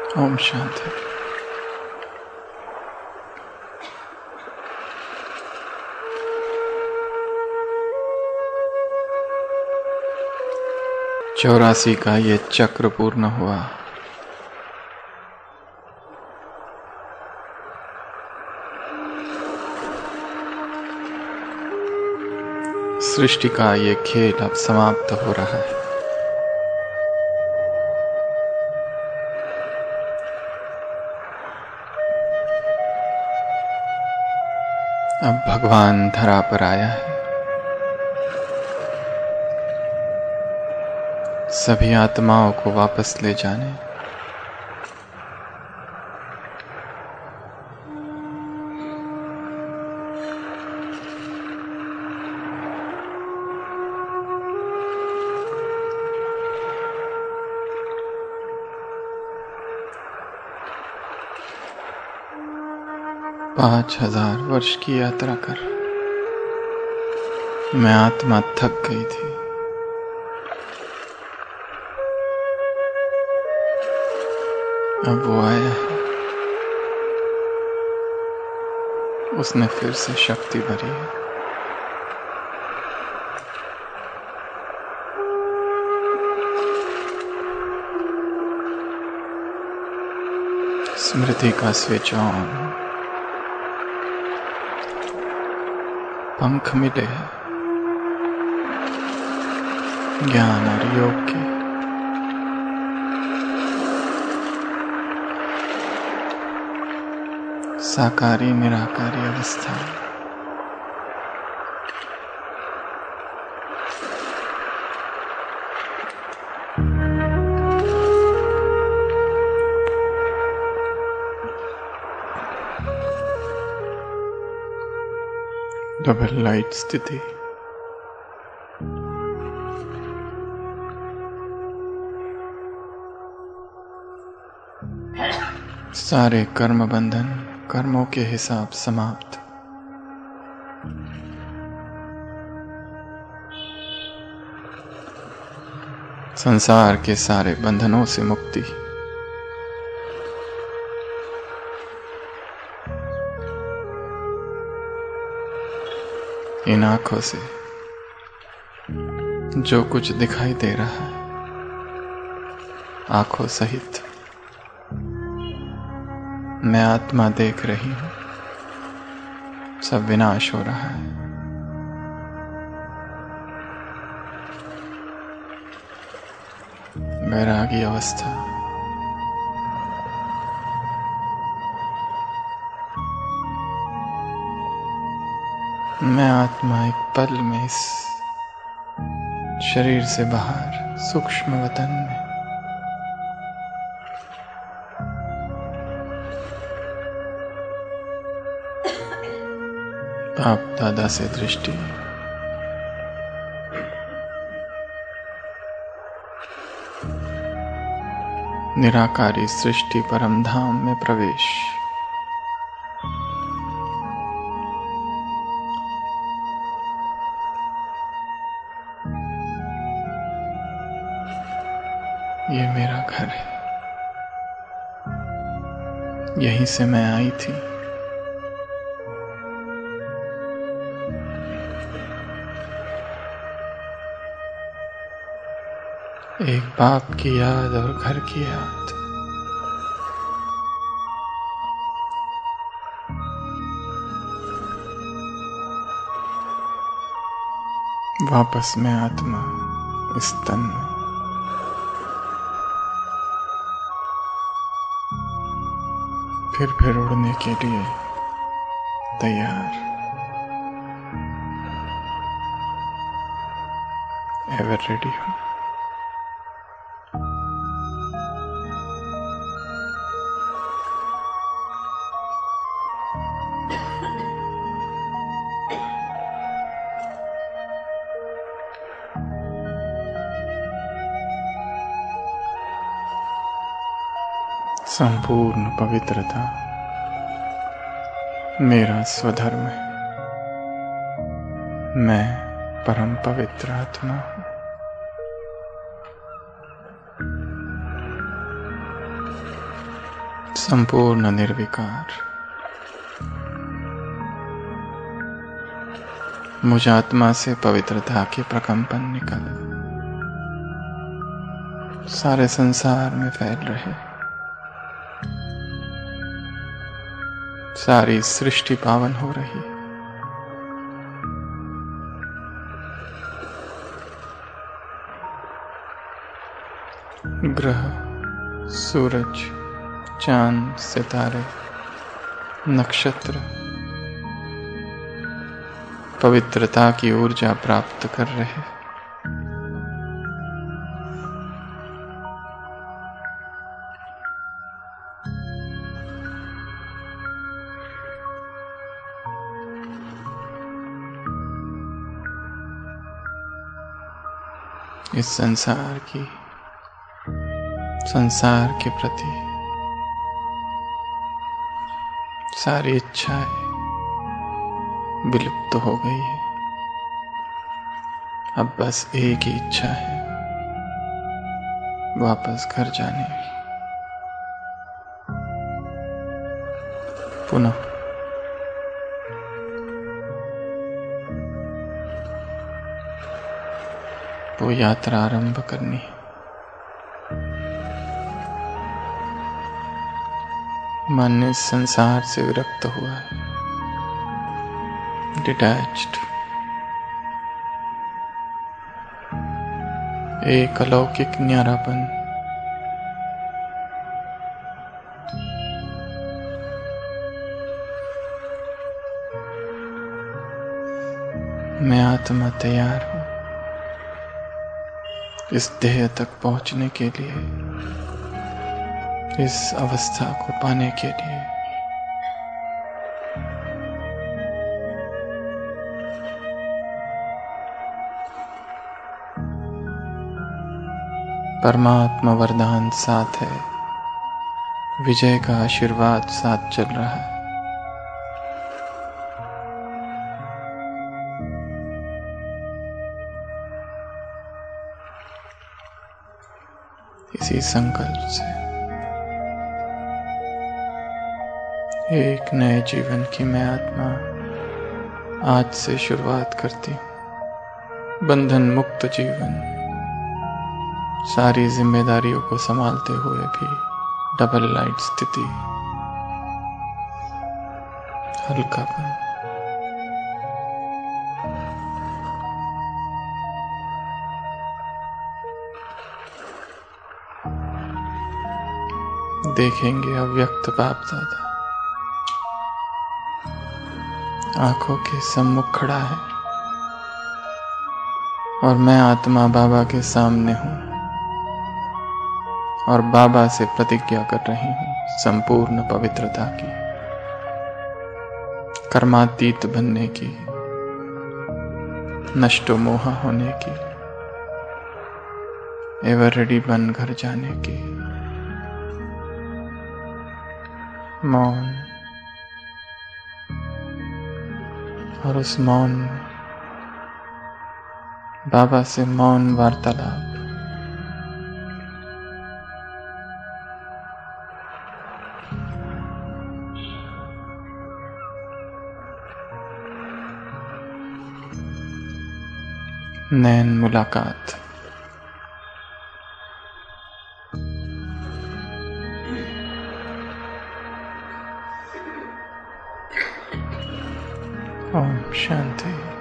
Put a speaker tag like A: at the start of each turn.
A: ओम शांति। चौरासी का ये चक्र पूर्ण हुआ। सृष्टि का ये खेल अब समाप्त हो रहा है। अब भगवान धरा पर आया है। सभी आत्माओं को वापस ले जाने। पाँच 5000 वर्ष की यात्रा कर मैं आत्मा थक गई थी। अब वो आया है। उसने फिर से शक्ति भरी है। स्मृति का स्विच ऑन। पंख मिले हैं ज्ञान और योग के। साकारी निराकारी अवस्था। डबल लाइट स्थिति। सारे कर्म बंधन कर्मों के हिसाब समाप्त। संसार के सारे बंधनों से मुक्ति। इन आंखों से जो कुछ दिखाई दे रहा है आंखों सहित मैं आत्मा देख रही हूं। सब विनाश हो रहा है। वैरागी अवस्था। मैं आत्मा एक पल में इस शरीर से बाहर सूक्ष्म वतन में बाप दादा से दृष्टि। निराकारी सृष्टि परम धाम में प्रवेश। ये मेरा घर है। यहीं से मैं आई थी। एक बाप की याद और घर की याद। वापस में आत्मा इस तन में। फिर उड़ने के लिए तैयार। एवर रेडी हूं। संपूर्ण पवित्रता मेरा स्वधर्म है। मैं परम पवित्र आत्मा हूं। संपूर्ण निर्विकार मुझ आत्मा से पवित्रता के प्रकंपन निकल सारे संसार में फैल रहे। सारी सृष्टि पावन हो रही। ग्रह, सूरज, चांद, सितारे, नक्षत्र पवित्रता की ऊर्जा प्राप्त कर रहे। इस संसार के प्रति सारी इच्छाएं विलुप्त हो गई है। अब बस एक ही इच्छा है, वापस घर जाने की। पुनः वो यात्रा आरंभ करनी है। मन इस संसार से विरक्त हुआ है, डिटैच्ड। एक अलौकिक न्यारापन मैं आत्मा तैयार हूं इस देह तक पहुंचने के लिए, इस अवस्था को पाने के लिए। परमात्मा वरदान साथ है, विजय का आशीर्वाद साथ चल रहा है। इसी संकल्प से एक नए जीवन की मैं आत्मा आज से शुरुआत करती हूं। बंधन मुक्त जीवन, सारी जिम्मेदारियों को संभालते हुए भी डबल लाइट स्थिति, हल्कापन। देखेंगे अव्यक्त बाप दादा आंखों के सम्मुख खड़ा है और मैं आत्मा बाबा के सामने हूं और बाबा से प्रतिज्ञा कर रही हूं संपूर्ण पवित्रता की, कर्मातीत बनने की, नष्टो मोहा होने की, एवर रेडी बन घर जाने की। मौन, और उस मौन में बाबा से मौन वार्तालाप। नैन मुलाकात। ओम शांति।